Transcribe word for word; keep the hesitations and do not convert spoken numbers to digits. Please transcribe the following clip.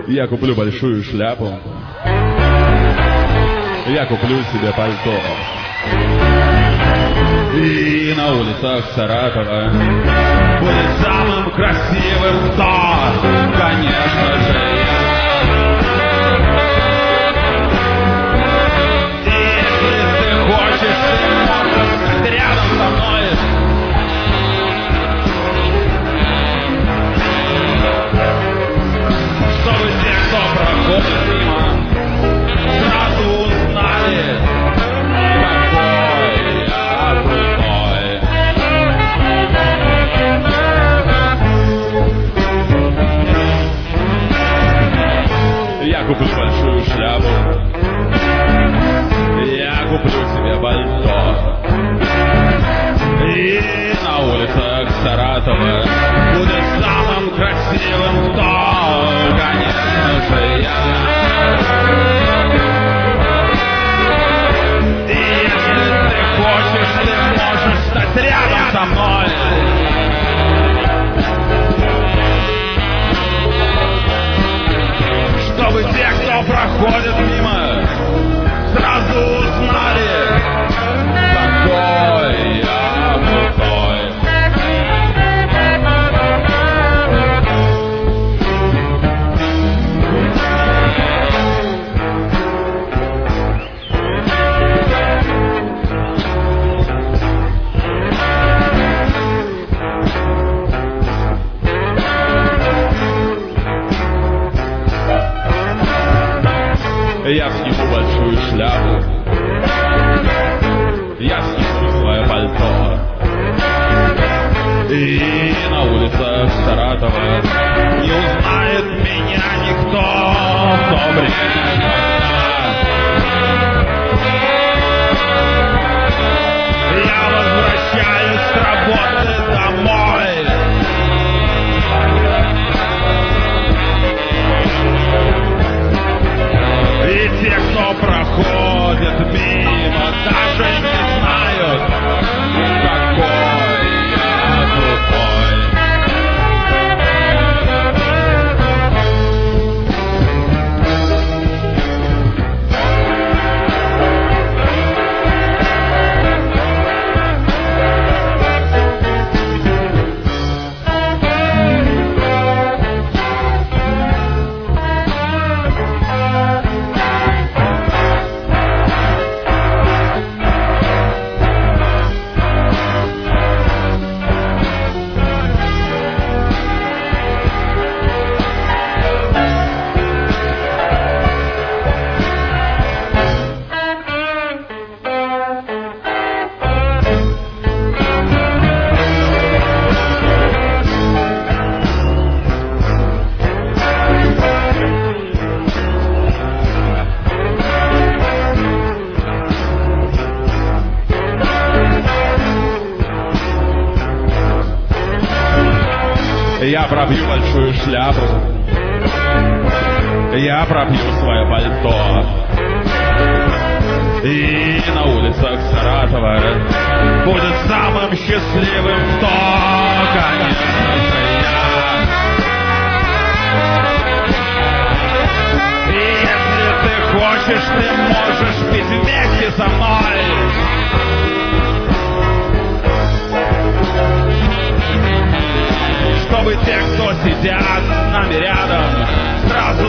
Я куплю большую шляпу. Я куплю себе пальто. И на улицах Саратова будет самым красивым кто? Конечно же я. И если ты хочешь, ты можешь стать рядом со мной. Чтобы те, кто проходит мимо, сразу узнали, какой я крутой. Я куплю большую шляпу, я куплю себе пальто. И на улицах Саратова будет самым красивым кто? Конечно же я. И если ты хочешь, ты можешь стать рядом со мной. Чтобы те, кто проходит мимо, сразу узнали, какой я крутой. Я сниму большую шляпу, я сниму свое пальто. И на улицах Саратова не узнает меня никто в то время, когда я возвращаюсь с работы домой. И те, кто проходит мимо, даже не знают, какой я крутой. Я пробью большую шляпу, я пробью свое пальто. И на улицах Саратова будет самым счастливым кто? Конечно же я. И если ты хочешь, ты можешь пить вместе со мной. Чтобы те, кто сидят с нами рядом, сразу